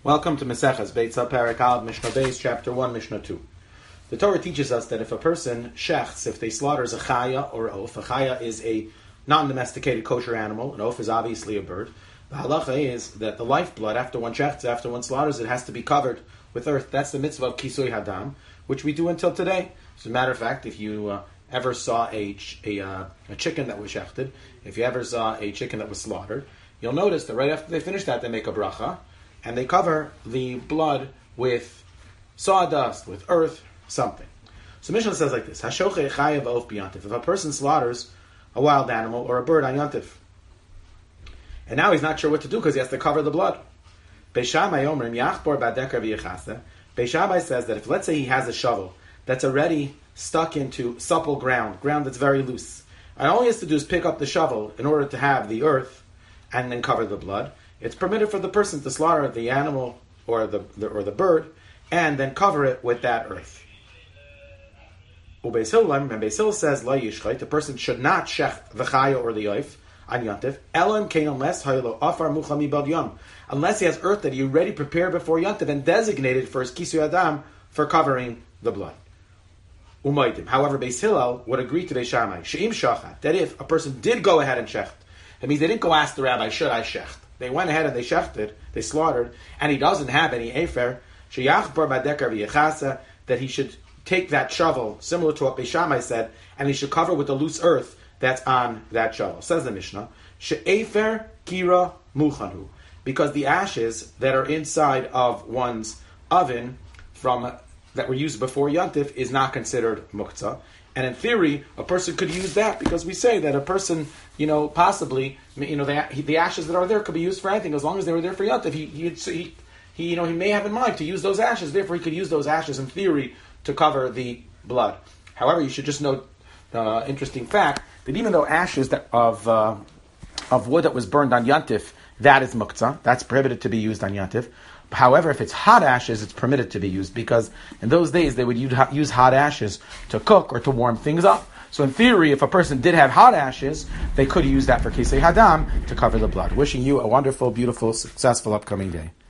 Welcome to Maseches Beitza Perek Aleph Mishnah Beis, Chapter 1, Mishnah 2. The Torah teaches us that if a person shechts, if they slaughters a chaya or oaf, a chaya is a non-domesticated kosher animal, an oaf is obviously a bird. The halacha is that the lifeblood, after one shechts, after one slaughters, it has to be covered with earth. That's the mitzvah of kisui hadam, which we do until today. As a matter of fact, if you ever saw a chicken that was shechted, if you ever saw a chicken that was slaughtered, you'll notice that right after they finish that, they make a bracha, and they cover the blood with sawdust, with earth, something. So Mishnah says like this: Hashoche chayav oaf b'yantif. If a person slaughters a wild animal or a bird on yantif, and now he's not sure what to do because he has to cover the blood. Beis Shammai omrim yachbor ba'deker v'yechase. Beis Shammai says that if, let's say, he has a shovel that's already stuck into supple ground that's very loose, and all he has to do is pick up the shovel in order to have the earth and then cover the blood, it's permitted for the person to slaughter the animal or the bird and then cover it with that earth. Beis Hillel says, La yishchait, the person should not shech the chaya or the oif on yantif, elam kein unless haylo afar muchami bad yom, unless he has earth that he already prepared before yantif and designated for his kisui adam for covering the blood. However, Beis Hillel would agree to Beis Shammai, she'im shachat, that if a person did go ahead and shecht, that means they didn't go ask the rabbi, should I shecht? They went ahead and they shechted, they slaughtered, and he doesn't have any efer, sheyachbar ba'deker v'yechase, that he should take that shovel, similar to what Beis Shammai said, and he should cover with the loose earth that's on that shovel. Says the Mishnah, she'efer kira muchanu, because the ashes that are inside of one's oven that were used before yantif is not considered muktzah. And in theory, a person could use that because we say that a person, possibly, the ashes that are there could be used for anything as long as they were there for yantif. He may have in mind to use those ashes. Therefore, he could use those ashes in theory to cover the blood. However, you should just note interesting fact that even though ashes of wood that was burned on yantif, that is muktzah, that's prohibited to be used on yantif. However, if it's hot ashes, it's permitted to be used because in those days they would use hot ashes to cook or to warm things up. So in theory, if a person did have hot ashes, they could use that for kisei hadam to cover the blood. Wishing you a wonderful, beautiful, successful upcoming day.